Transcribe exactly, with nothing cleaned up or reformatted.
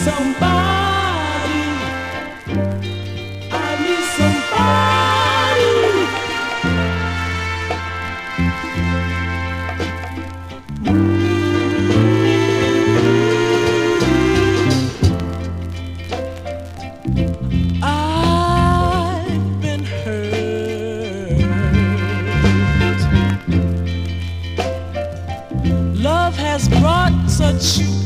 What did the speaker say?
somebody. I need somebody. I've been hurt. Love has brought such